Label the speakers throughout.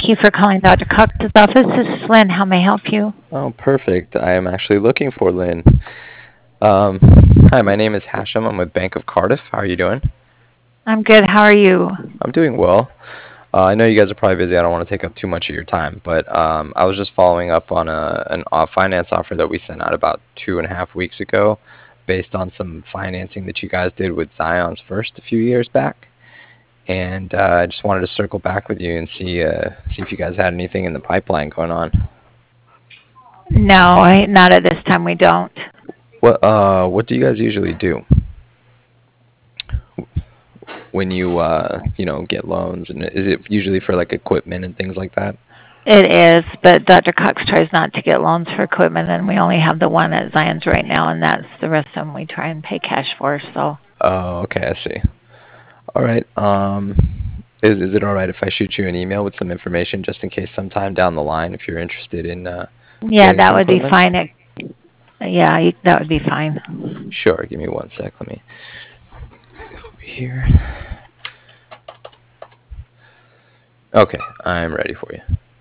Speaker 1: Thank you for calling Dr. Cox's office. This is Lynn. How may I help you?
Speaker 2: Oh, perfect. I am actually looking for Lynn. Um, Hi, my name is Hashem. I'm with Bank of Cardiff. How are you doing?
Speaker 1: I'm good. How are you?
Speaker 2: I'm doing well. I know you guys are probably busy. I don't want to take up too much of your time, but I was just following up on an finance offer that we sent out about 2.5 weeks ago, based on some financing that you guys did with Zion's First a few years back. And I just wanted to circle back with you and see if you guys had anything in the pipeline going on.
Speaker 1: No, not at this time. We don't.
Speaker 2: What do you guys usually do when you get loans? And is it usually for like equipment and things like that?
Speaker 1: It is, but Dr. Cox tries not to get loans for equipment, and we only have the one at Zion's right now, and that's the rest of them we try and pay cash for. So,
Speaker 2: Oh, okay, I see. All right. Is it all right if I shoot you an email with some information just in case sometime down the line if you're interested in
Speaker 1: yeah,
Speaker 2: getting
Speaker 1: that
Speaker 2: some
Speaker 1: would be
Speaker 2: equipment?
Speaker 1: fine. Yeah, that would be fine.
Speaker 2: Sure. Give me one sec. Let me over here. Okay, I'm ready for you.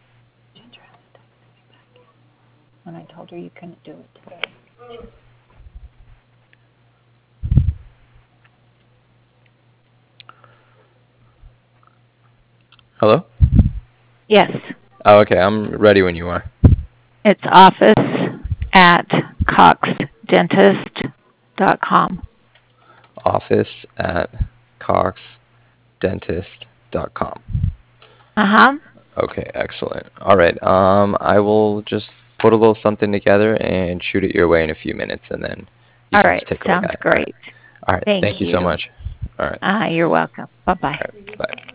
Speaker 1: When I told her you couldn't do it today.
Speaker 2: Hello?
Speaker 1: Yes,
Speaker 2: Oh, okay. I'm ready when you are.
Speaker 1: it's office@coxdentist.com.
Speaker 2: Office at coxdentist.com.
Speaker 1: Uh-huh.
Speaker 2: Okay, excellent. All right. I will just put a little something together and shoot it your way in a few minutes, and then you
Speaker 1: All
Speaker 2: can
Speaker 1: right.
Speaker 2: just take a look
Speaker 1: Sounds
Speaker 2: at it. All right.
Speaker 1: great.
Speaker 2: All right.
Speaker 1: Thank
Speaker 2: Thank you so
Speaker 1: you.
Speaker 2: much. All right.
Speaker 1: You're welcome.
Speaker 2: All
Speaker 1: Bye-bye.
Speaker 2: right. Bye.